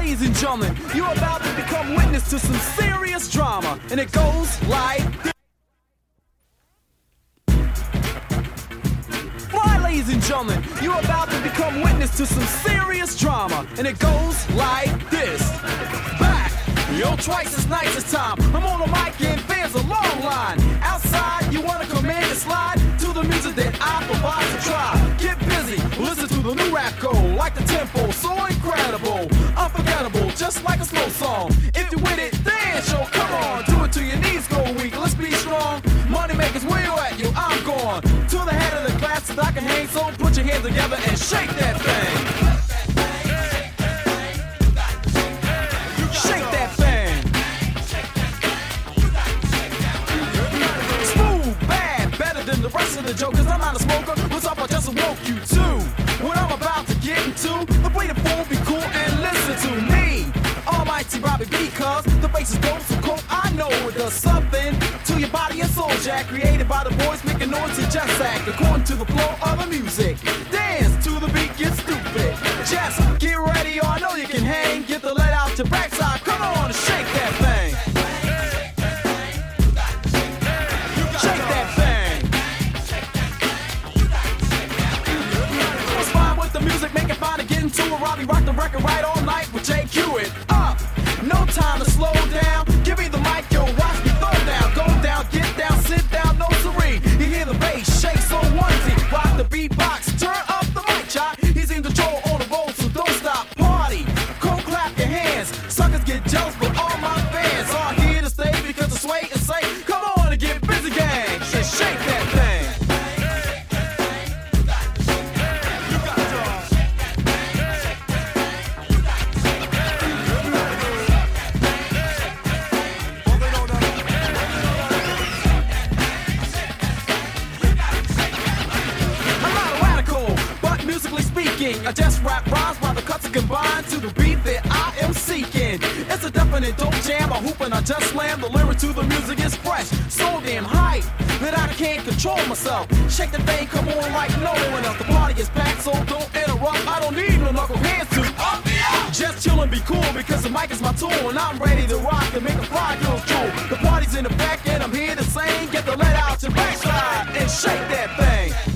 Ladies and gentlemen, you're about to become witness to some serious drama, and it goes like this. Fly, ladies and gentlemen, you're about to become witness to some serious drama, and it goes like this. Back, yo, twice as nice as time. I'm on the mic and fans a long line. Outside, you wanna come in and slide to the music that I provide to try. Get busy, listen to the new rap go, like the tempo, so incredible, unforgettable, just like a slow song. If you with it, dance, yo, come on, do it till your knees go weak. Let's be strong. Money makers, where you at? Yo, I'm gone to the head of the class so I can hang. So put your hands together and shake that thing. Shake that thing. Smooth, bad, better than the rest of the jokers. I'm not a smoker. What's up? I just awoke you too. What I'm about to get into, the way the phone be cool and listen to me. Almighty Bobby B, cause the bass goes so cold. I know it does something to your body and soul, Jack. Created by the boys making noise and just act according to the flow of the music. Dance to the beat, get stupid. Just get ready, or I know you can hang. Get the let out your backside. Come on and shake that thing. Shake that thing. What's fine with the music? Make it fine and get into it. Robbie rock the record right all night with JQ it up. No time to slow down. Give me the mic, yo, watch me throw down. Go down, get down, sit down, no siree. You hear the bass shake so onesie. Rock the beatbox, turn up the mic, chop. He's in control on the road, so don't stop. Party, go clap your hands. Suckers get jealous, but all my fans are here to stay because I sway and say, come on and get busy, gang. Say, shake that thing. I just rap rhymes while the cuts are combined to the beat that I am seeking. It's a definite dope jam, I hoop and I just slam. The lyric to the music is fresh, so damn hype that I can't control myself. Shake the thing, come on like no one else. The party is packed, so don't interrupt. I don't need no knuckle hands to up me up. Just chill and be cool because the mic is my tool and I'm ready to rock and make the fly girls cool. The party's in the back and I'm here to sing. Get the let out your backside and shake that thing.